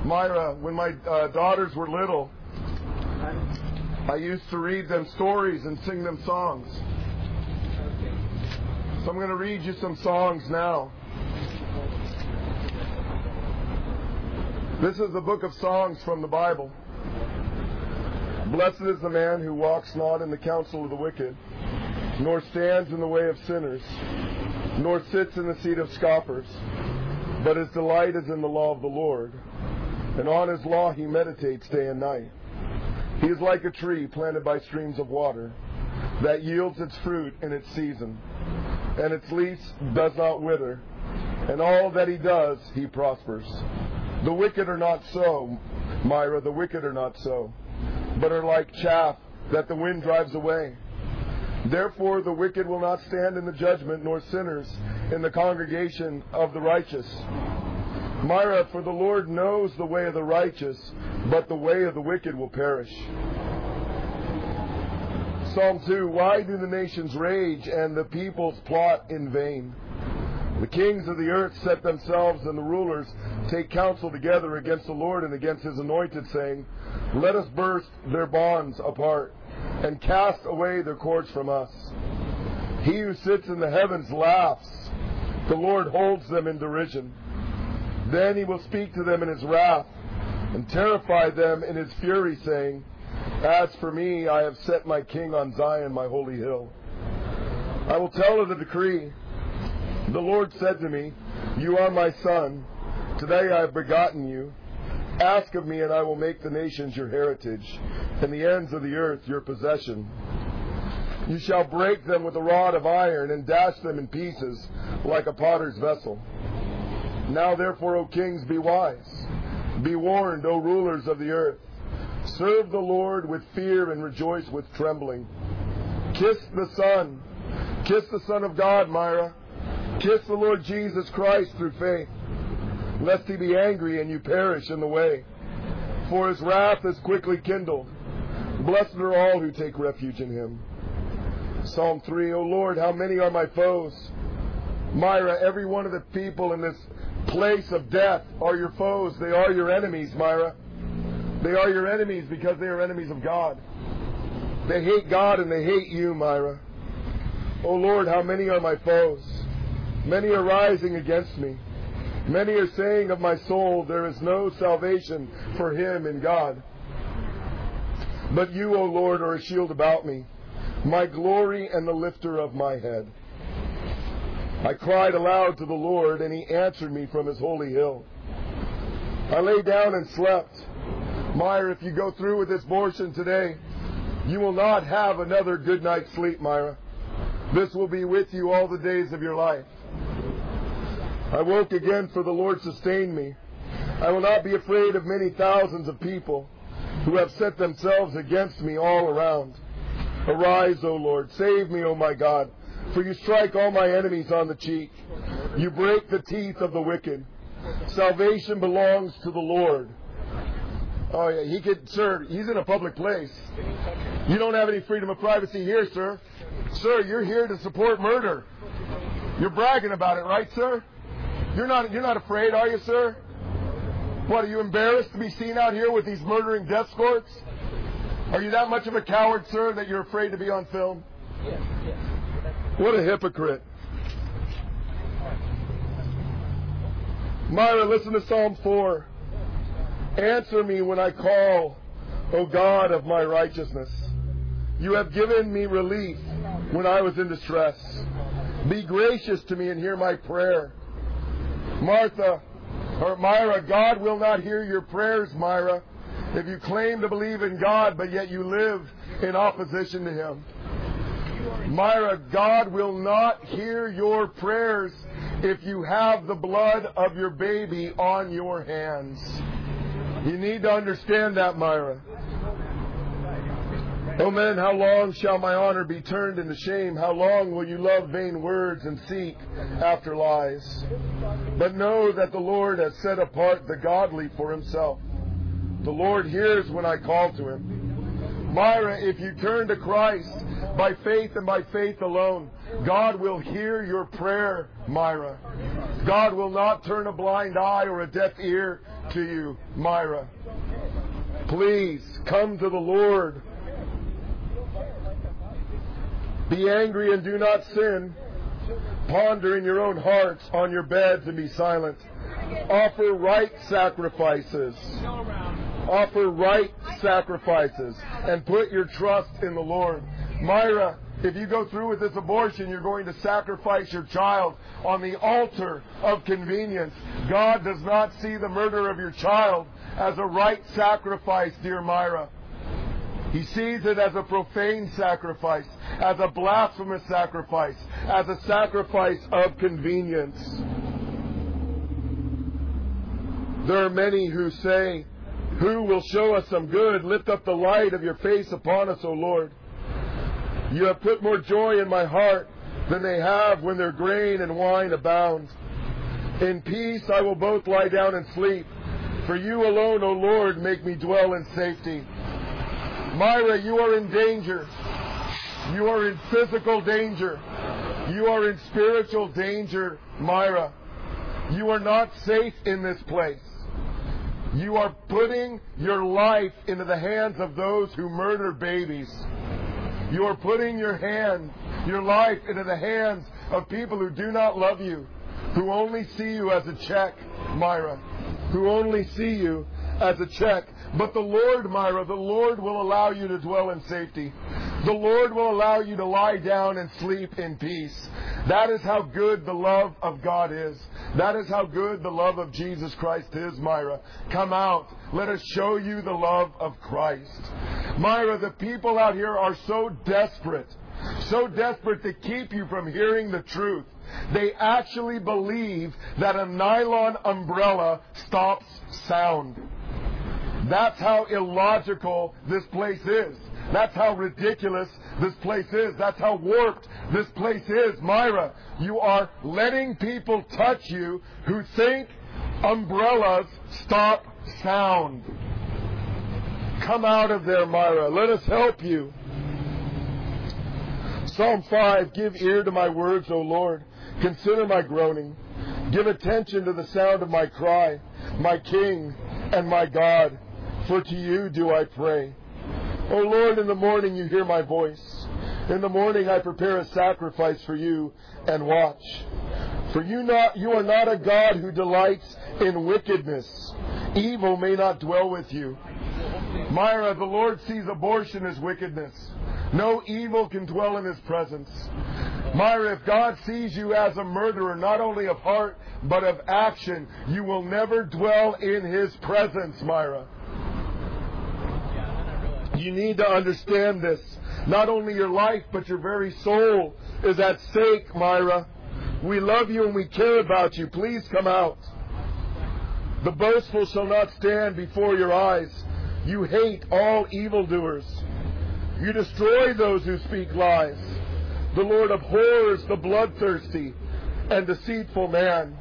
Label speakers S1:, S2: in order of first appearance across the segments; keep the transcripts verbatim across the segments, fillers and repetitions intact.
S1: Myra, when my uh, daughters were little, I used to read them stories and sing them songs. So I'm going to read you some songs now. This is the book of songs from the Bible. Blessed is the man who walks not in the counsel of the wicked, nor stands in the way of sinners, nor sits in the seat of scoffers. But his delight is in the law of the Lord, and on his law he meditates day and night. He is like a tree planted by streams of water, that yields its fruit in its season, and its leaf does not wither, and all that he does, he prospers. The wicked are not so, Myra, the wicked are not so, but are like chaff that the wind drives away. Therefore the wicked will not stand in the judgment, nor sinners in the congregation of the righteous. Myra, for the Lord knows the way of the righteous, but the way of the wicked will perish. Psalm two, why do the nations rage and the peoples plot in vain? The kings of the earth set themselves, and the rulers take counsel together against the Lord and against his anointed, saying, let us burst their bonds apart and cast away their cords from us. He who sits in the heavens laughs. The Lord holds them in derision. Then he will speak to them in his wrath and terrify them in his fury, saying, as for me, I have set my king on Zion, my holy hill. I will tell of the decree. The Lord said to me, you are my son. Today I have begotten you. Ask of me, and I will make the nations your heritage, and the ends of the earth your possession. You shall break them with a rod of iron, and dash them in pieces like a potter's vessel. Now therefore, O kings, be wise. Be warned, O rulers of the earth. Serve the Lord with fear and rejoice with trembling. Kiss the Son. Kiss the Son of God, Myra. Kiss the Lord Jesus Christ through faith, lest he be angry and you perish in the way. For his wrath is quickly kindled. Blessed are all who take refuge in him. Psalm three, O Lord, how many are my foes? Myra, every one of the people in this place of death are your foes. They are your enemies, Myra. They are your enemies because they are enemies of God. They hate God and they hate you, Myra. O Lord, how many are my foes? Many are rising against me. Many are saying of my soul, there is no salvation for him in God. But you, O Lord, are a shield about me, my glory and the lifter of my head. I cried aloud to the Lord, and he answered me from his holy hill. I lay down and slept. Myra, if you go through with this abortion today, you will not have another good night's sleep, Myra. This will be with you all the days of your life. I woke again, for the Lord sustained me. I will not be afraid of many thousands of people who have set themselves against me all around. Arise, O Lord. Save me, O my God. For you strike all my enemies on the cheek. You break the teeth of the wicked. Salvation belongs to the Lord. Oh, yeah, he could, sir, he's in a public place. You don't have any freedom of privacy here, sir. Sir, you're here to support murder. You're bragging about it, right, sir? You're not, you're not afraid, are you, sir? What, are you embarrassed to be seen out here with these murdering death squads? Are you that much of a coward, sir, that you're afraid to be on film? Yes, yes. What a hypocrite. Myra, listen to Psalm four. Answer me when I call, O God of my righteousness. You have given me relief when I was in distress. Be gracious to me and hear my prayer. Martha, or Myra, God will not hear your prayers, Myra, if you claim to believe in God, but yet you live in opposition to him. Myra, God will not hear your prayers if you have the blood of your baby on your hands. You need to understand that, Myra. O men, how long shall my honor be turned into shame? How long will you love vain words and seek after lies? But know that the Lord has set apart the godly for himself. The Lord hears when I call to him. Myra, if you turn to Christ by faith and by faith alone, God will hear your prayer, Myra. God will not turn a blind eye or a deaf ear to you, Myra. Please come to the Lord. Be angry and do not sin. Ponder in your own hearts on your beds and be silent. Offer right sacrifices. Offer right sacrifices and put your trust in the Lord. Myra, if you go through with this abortion, you're going to sacrifice your child on the altar of convenience. God does not see the murder of your child as a right sacrifice, dear Myra. He sees it as a profane sacrifice, as a blasphemous sacrifice, as a sacrifice of convenience. There are many who say, "Who will show us some good? Lift up the light of your face upon us, O Lord. You have put more joy in my heart than they have when their grain and wine abound. In peace I will both lie down and sleep. For you alone, O Lord, make me dwell in safety." Myra, you are in danger. You are in physical danger. You are in spiritual danger, Myra. You are not safe in this place. You are putting your life into the hands of those who murder babies. You are putting your hand, your life into the hands of people who do not love you, who only see you as a check, Myra, who only see you as a check. But the Lord, Myra, the Lord will allow you to dwell in safety. The Lord will allow you to lie down and sleep in peace. That is how good the love of God is. That is how good the love of Jesus Christ is, Myra. Come out. Let us show you the love of Christ. Myra, the people out here are so desperate, so desperate to keep you from hearing the truth. They actually believe that a nylon umbrella stops sound. That's how illogical this place is. That's how ridiculous this place is. That's how warped this place is. Myra, you are letting people touch you who think umbrellas stop sound. Come out of there, Myra. Let us help you. Psalm five, give ear to my words, O Lord. Consider my groaning. Give attention to the sound of my cry, my King and my God. For to you do I pray. O Lord, in the morning you hear my voice. In the morning I prepare a sacrifice for you and watch. For you not you are not a God who delights in wickedness. Evil may not dwell with you. Myra, the Lord sees abortion as wickedness. No evil can dwell in His presence. Myra, if God sees you as a murderer, not only of heart, but of action, you will never dwell in His presence, Myra. You need to understand this. Not only your life, but your very soul is at stake, Myra. We love you and we care about you. Please come out. The boastful shall not stand before your eyes. You hate all evildoers. You destroy those who speak lies. The Lord abhors the bloodthirsty and deceitful man.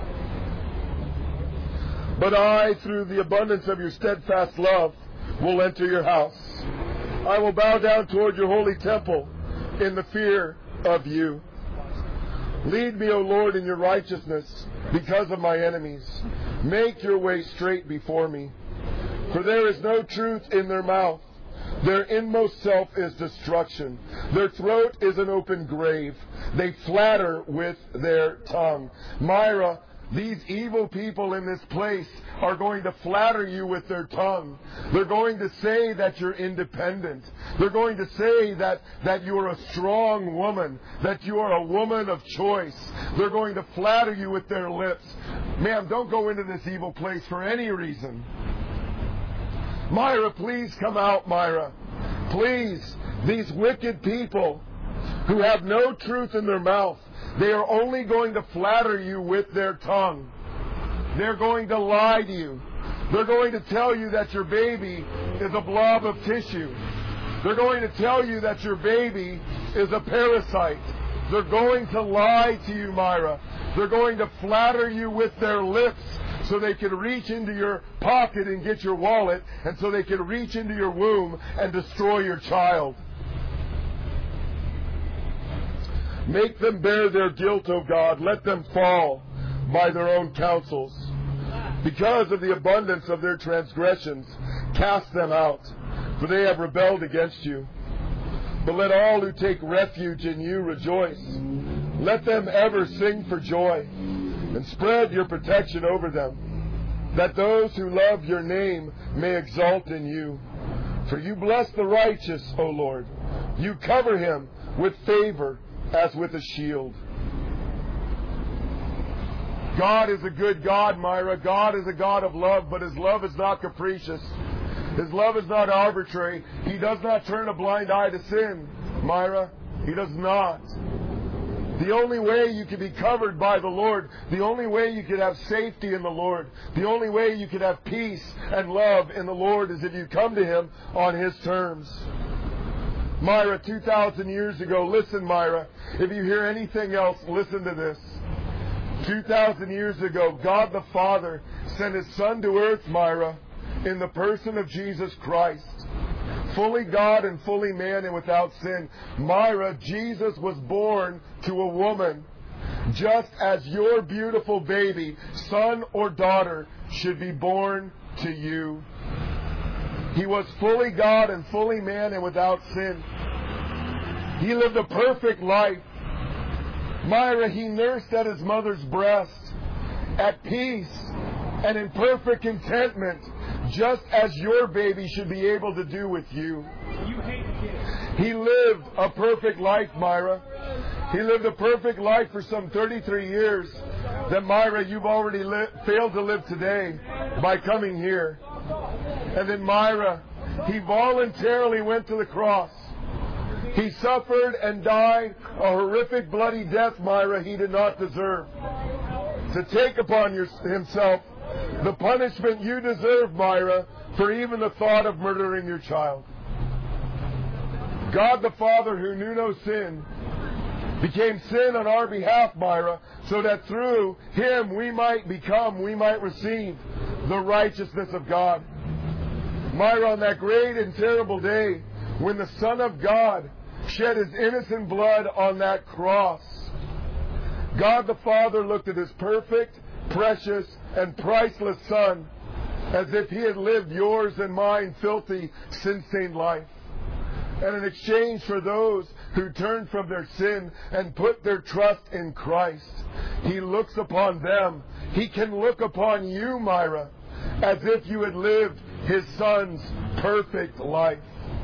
S1: But I, through the abundance of your steadfast love, will enter your house. I will bow down toward your holy temple in the fear of you. Lead me, O Lord, in your righteousness because of my enemies. Make your way straight before me. For there is no truth in their mouth. Their inmost self is destruction. Their throat is an open grave. They flatter with their tongue. Myra, these evil people in this place are going to flatter you with their tongue. They're going to say that you're independent. They're going to say that, that you're a strong woman, that you are a woman of choice. They're going to flatter you with their lips. Ma'am, don't go into this evil place for any reason. Myra, please come out, Myra. Please, these wicked people who have no truth in their mouth, they are only going to flatter you with their tongue. They're going to lie to you. They're going to tell you that your baby is a blob of tissue. They're going to tell you that your baby is a parasite. They're going to lie to you, Myra. They're going to flatter you with their lips so they can reach into your pocket and get your wallet, and so they can reach into your womb and destroy your child. Make them bear their guilt, O God. Let them fall by their own counsels. Because of the abundance of their transgressions, cast them out, for they have rebelled against you. But let all who take refuge in you rejoice. Let them ever sing for joy, and spread your protection over them, that those who love your name may exult in you. For you bless the righteous, O Lord. You cover him with favor as with a shield. God is a good God, Myra. God is a God of love, but His love is not capricious. His love is not arbitrary. He does not turn a blind eye to sin, Myra. He does not. The only way you can be covered by the Lord, the only way you can have safety in the Lord, the only way you can have peace and love in the Lord is if you come to Him on His terms. Myra, two thousand years ago, listen, Myra, if you hear anything else, listen to this. two thousand years ago, God the Father sent His Son to earth, Myra, in the person of Jesus Christ. Fully God and fully man and without sin. Myra, Jesus was born to a woman, just as your beautiful baby, son or daughter, should be born to you. He was fully God and fully man and without sin. He lived a perfect life. Myra, He nursed at His mother's breast, at peace and in perfect contentment, just as your baby should be able to do with you.
S2: You hate kids.
S1: He lived a perfect life, Myra. He lived a perfect life for some thirty-three years that, Myra, you've already li- failed to live today by coming here. And then, Myra, He voluntarily went to the cross. He suffered and died a horrific bloody death, Myra, He did not deserve. To take upon your, Himself the punishment you deserve, Myra, for even the thought of murdering your child. God the Father, who knew no sin, became sin on our behalf, Myra, so that through Him we might become, we might receive the righteousness of God. Myra, on that great and terrible day, when the Son of God shed His innocent blood on that cross, God the Father looked at His perfect, precious, and priceless Son as if He had lived yours and mine filthy, sin-stained life. And in exchange for those who turn from their sin and put their trust in Christ, He looks upon them. He can look upon you, Myra, as if you had lived His Son's perfect life.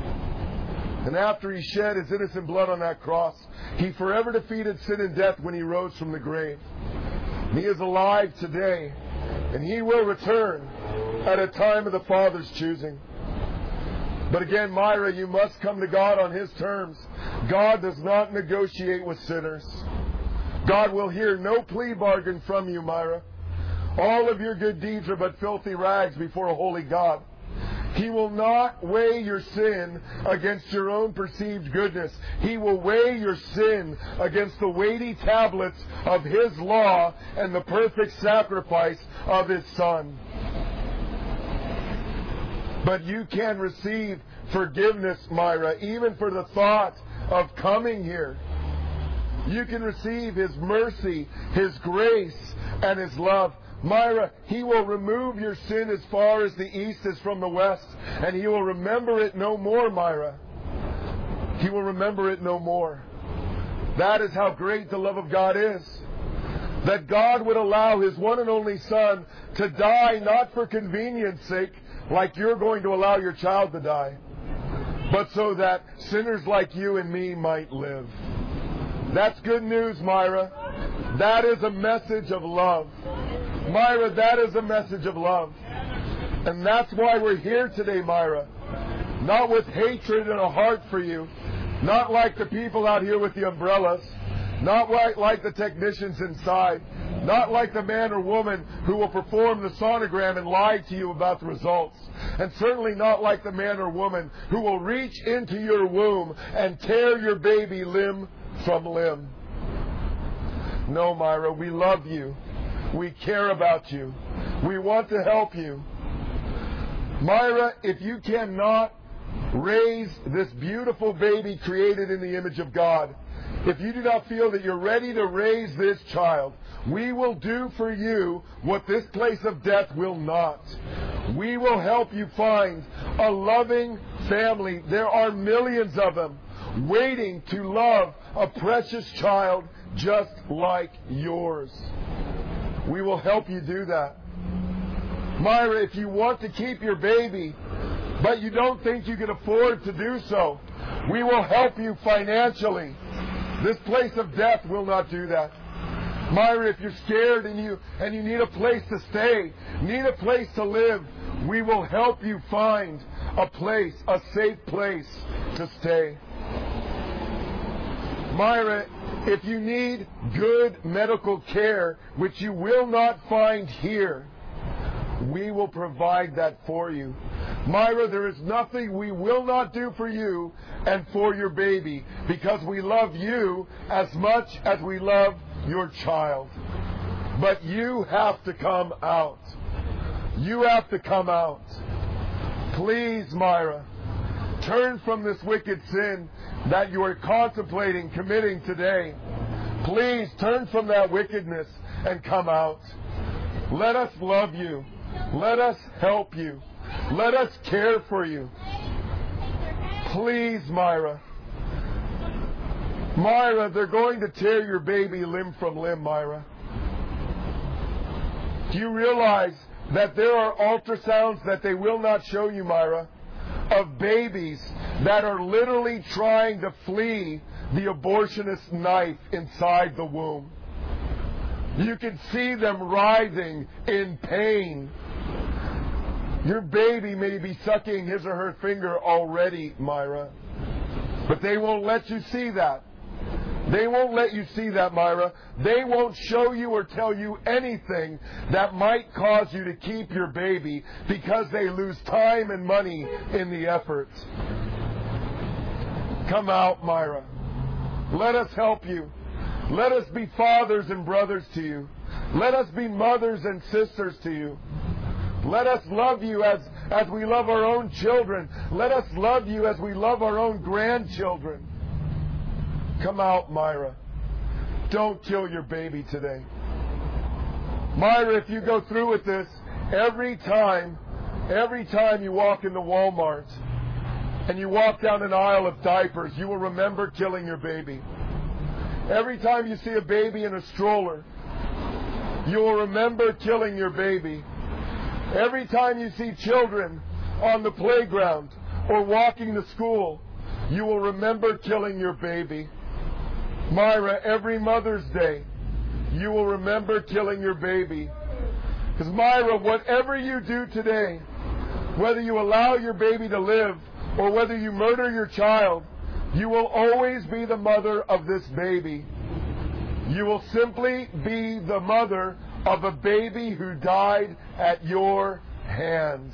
S1: And after He shed His innocent blood on that cross, He forever defeated sin and death when He rose from the grave. He is alive today, and He will return at a time of the Father's choosing. But again, Myra, you must come to God on His terms. God does not negotiate with sinners. God will hear no plea bargain from you, Myra. All of your good deeds are but filthy rags before a holy God. He will not weigh your sin against your own perceived goodness. He will weigh your sin against the weighty tablets of His law and the perfect sacrifice of His Son. But you can receive forgiveness, Myra, even for the thought of coming here. You can receive His mercy, His grace, and His love. Myra, He will remove your sin as far as the east is from the west, and He will remember it no more, Myra. He will remember it no more. That is how great the love of God is. That God would allow His one and only Son to die not for convenience sake, like you're going to allow your child to die, but so that sinners like you and me might live. That's good news, Myra. That is a message of love. Myra, that is a message of love. And that's why we're here today, Myra. Not with hatred in a heart for you. Not like the people out here with the umbrellas. Not like, like the technicians inside. Not like the man or woman who will perform the sonogram and lie to you about the results. And certainly not like the man or woman who will reach into your womb and tear your baby limb from limb. No, Myra, we love you. We care about you. We want to help you. Myra, if you cannot raise this beautiful baby created in the image of God, if you do not feel that you're ready to raise this child, we will do for you what this place of death will not. We will help you find a loving family. There are millions of them waiting to love a precious child just like yours. We will help you do that. Myra, if you want to keep your baby, but you don't think you can afford to do so, we will help you financially. This place of death will not do that. Myra, if you're scared and you and you need a place to stay, need a place to live, we will help you find a place, a safe place to stay. Myra, if you need good medical care, which you will not find here, we will provide that for you. Myra, there is nothing we will not do for you and for your baby, because we love you as much as we love your child. But you have to come out. You have to come out. Please, Myra, turn from this wicked sin that you are contemplating committing today. Please turn from that wickedness and come out. Let us love you. Let us help you. Let us care for you. Please, Myra. Myra, they're going to tear your baby limb from limb, Myra. Do you realize that there are ultrasounds that they will not show you, Myra, of babies that are literally trying to flee the abortionist knife inside the womb? You can see them writhing in pain. Your baby may be sucking his or her finger already, Myra. But they won't let you see that. They won't let you see that, Myra. They won't show you or tell you anything that might cause you to keep your baby, because they lose time and money in the effort. Come out, Myra. Let us help you. Let us be fathers and brothers to you. Let us be mothers and sisters to you. Let us love you as, as we love our own children. Let us love you as we love our own grandchildren. Come out, Myra. Don't kill your baby today. Myra, if you go through with this, every time, every time you walk into Walmart and you walk down an aisle of diapers, you will remember killing your baby. Every time you see a baby in a stroller, you will remember killing your baby. Every time you see children on the playground or walking to school, you will remember killing your baby. Myra, every Mother's Day, you will remember killing your baby. Because Myra, whatever you do today, whether you allow your baby to live or whether you murder your child, you will always be the mother of this baby. You will simply be the mother of a baby who died at your hands.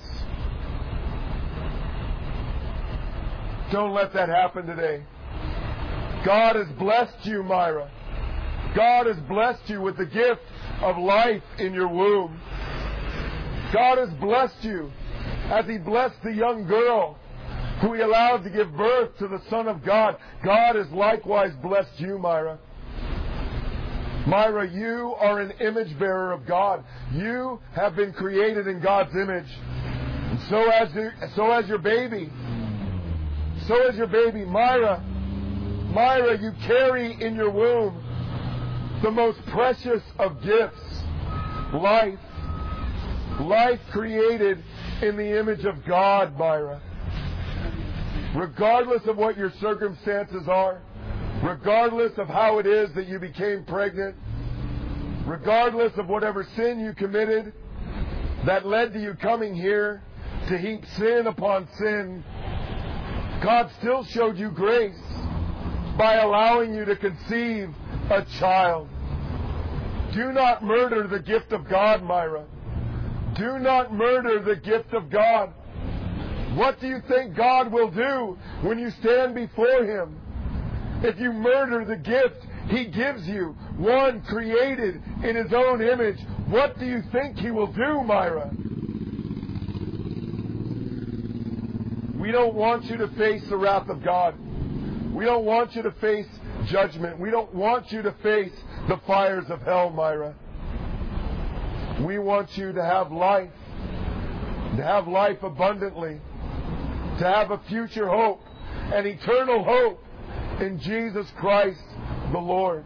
S1: Don't let that happen today. God has blessed you, Myra. God has blessed you with the gift of life in your womb. God has blessed you as He blessed the young girl who He allowed to give birth to the Son of God. God has likewise blessed you, Myra. Myra, you are an image bearer of God. You have been created in God's image. And so as, the, so as your baby. So as your baby. Myra, Myra, you carry in your womb the most precious of gifts. Life. Life created in the image of God, Myra. Regardless of what your circumstances are, regardless of how it is that you became pregnant, regardless of whatever sin you committed that led to you coming here to heap sin upon sin, God still showed you grace by allowing you to conceive a child. Do not murder the gift of God, Myra. Do not murder the gift of God. What do you think God will do when you stand before Him? If you murder the gift He gives you, one created in His own image, what do you think He will do, Myra? We don't want you to face the wrath of God. We don't want you to face judgment. We don't want you to face the fires of hell, Myra. We want you to have life, to have life abundantly, to have a future hope, an eternal hope in Jesus Christ the Lord.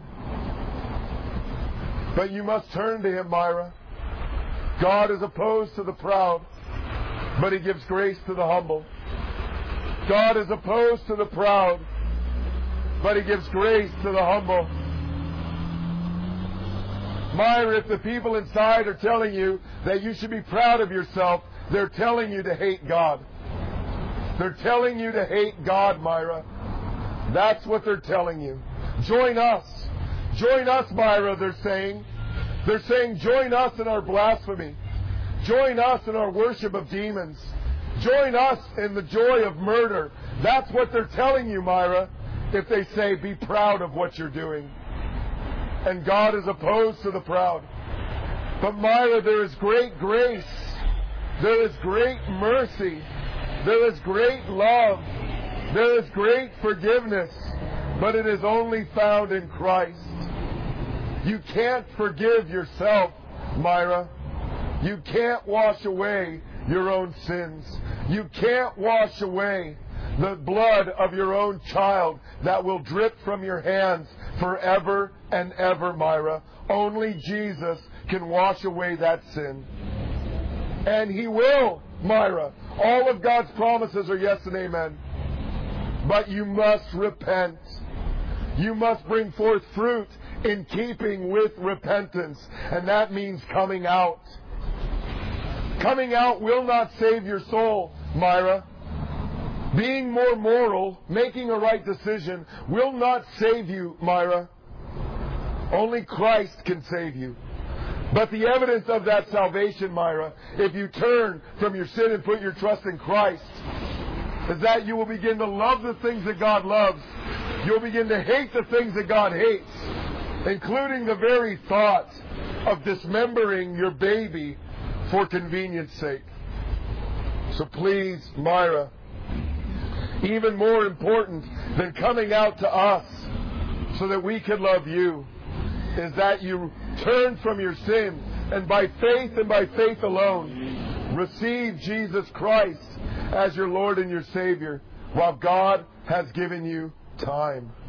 S1: But you must turn to Him, Myra. God is opposed to the proud, but He gives grace to the humble. God is opposed to the proud, but He gives grace to the humble. Myra, if the people inside are telling you that you should be proud of yourself, they're telling you to hate God. They're telling you to hate God, Myra. That's what they're telling you. Join us. Join us, Myra, they're saying. They're saying, join us in our blasphemy. Join us in our worship of demons. Join us in the joy of murder. That's what they're telling you, Myra, if they say, be proud of what you're doing. And God is opposed to the proud. But Myra, there is great grace. There is great mercy. There is great love. There is great forgiveness. But it is only found in Christ. You can't forgive yourself, Myra. You can't wash away your own sins. You can't wash away the blood of your own child that will drip from your hands forever and ever, Myra. Only Jesus can wash away that sin. And He will, Myra. All of God's promises are yes and amen. But you must repent. You must bring forth fruit in keeping with repentance. And that means coming out. Coming out will not save your soul, Myra. Being more moral, making a right decision, will not save you, Myra. Only Christ can save you. But the evidence of that salvation, Myra, if you turn from your sin and put your trust in Christ, is that you will begin to love the things that God loves. You'll begin to hate the things that God hates, including the very thought of dismembering your baby for convenience sake. So please, Myra, even more important than coming out to us so that we can love you, is that you turn from your sin and by faith and by faith alone receive Jesus Christ as your Lord and your Savior while God has given you time.